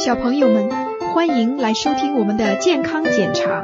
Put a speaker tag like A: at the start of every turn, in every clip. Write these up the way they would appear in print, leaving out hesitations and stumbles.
A: 小朋友们，欢迎来收听我们的健康检查。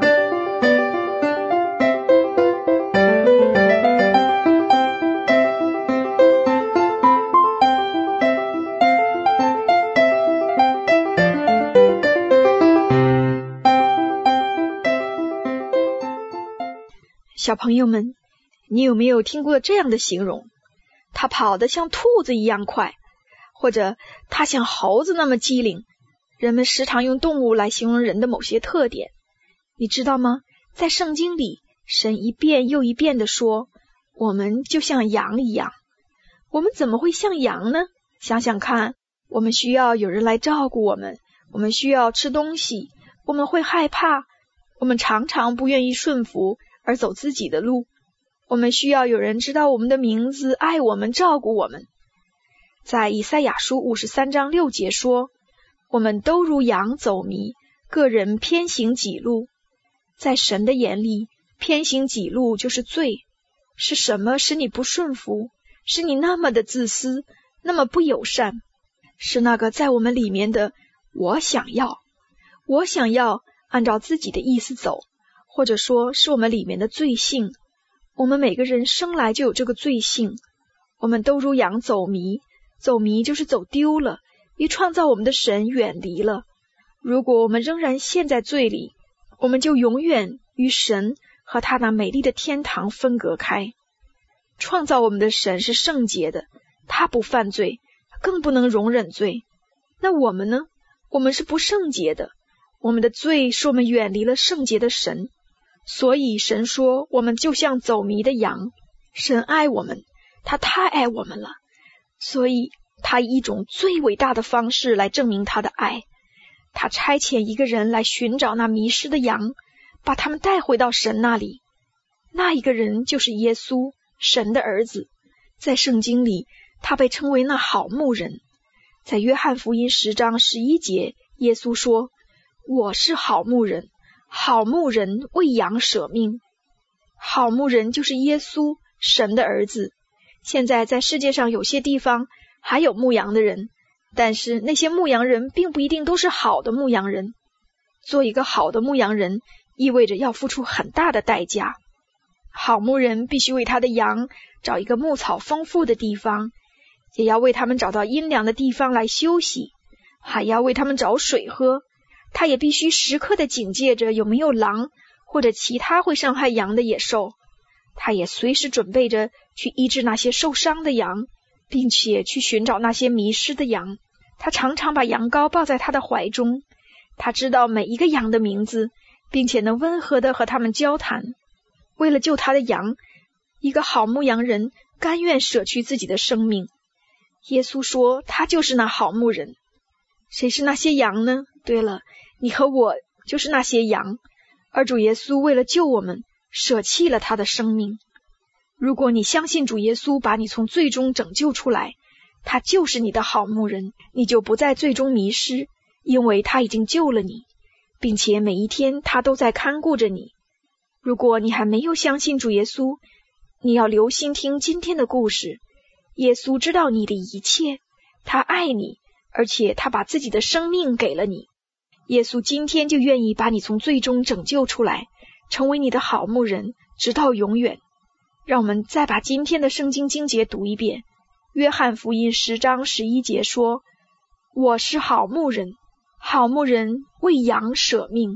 A: 小朋友们，你有没有听过这样的形容？他跑得像兔子一样快，或者他像猴子那么机灵。人们时常用动物来形容人的某些特点。你知道吗？在圣经里，神一遍又一遍地说，我们就像羊一样。我们怎么会像羊呢？想想看，我们需要有人来照顾我们，我们需要吃东西，我们会害怕，我们常常不愿意顺服而走自己的路，我们需要有人知道我们的名字，爱我们，照顾我们。在以赛亚书53章6节说，我们都如羊走迷，个人偏行己路。在神的眼里，偏行己路就是罪。是什么使你不顺服？使你那么的自私，那么不友善？是那个在我们里面的我想要按照自己的意思走，或者说是我们里面的罪性。我们每个人生来就有这个罪性。我们都如羊走迷，走迷就是走丢了，与创造我们的神远离了。如果我们仍然陷在罪里，我们就永远与神和他那美丽的天堂分隔开。创造我们的神是圣洁的，他不犯罪，更不能容忍罪。那我们呢？我们是不圣洁的，我们的罪使我们远离了圣洁的神。所以神说，我们就像走迷的羊。神爱我们，他太爱我们了，所以他以一种最伟大的方式来证明他的爱。他差遣一个人来寻找那迷失的羊，把他们带回到神那里。那一个人就是耶稣，神的儿子。在圣经里，他被称为那好牧人。在约翰福音10章11节，耶稣说，我是好牧人，好牧人为羊舍命。好牧人就是耶稣，神的儿子。现在在世界上有些地方还有牧羊的人，但是那些牧羊人并不一定都是好的牧羊人。做一个好的牧羊人，意味着要付出很大的代价。好牧人必须为他的羊找一个牧草丰富的地方，也要为他们找到阴凉的地方来休息，还要为他们找水喝。他也必须时刻地警戒着有没有狼或者其他会伤害羊的野兽。他也随时准备着去医治那些受伤的羊，并且去寻找那些迷失的羊。他常常把羊羔抱在他的怀中，他知道每一个羊的名字，并且能温和地和他们交谈。为了救他的羊，一个好牧羊人甘愿舍去自己的生命。耶稣说，他就是那好牧人。谁是那些羊呢？对了，你和我就是那些羊，而主耶稣为了救我们，舍弃了他的生命。如果你相信主耶稣把你从罪中拯救出来，他就是你的好牧人，你就不在罪中迷失，因为他已经救了你，并且每一天他都在看顾着你。如果你还没有相信主耶稣，你要留心听今天的故事。耶稣知道你的一切，他爱你，而且他把自己的生命给了你。耶稣今天就愿意把你从罪中拯救出来，成为你的好牧人，直到永远。让我们再把今天的圣经经节读一遍。约翰福音10章11节说，我是好牧人，好牧人为羊舍命。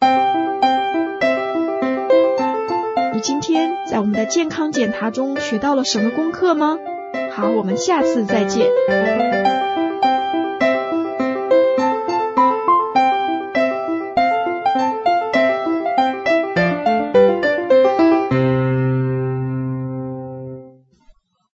A: 你今天在我们的健康检查中学到了什么功课吗？好，我们下次再见。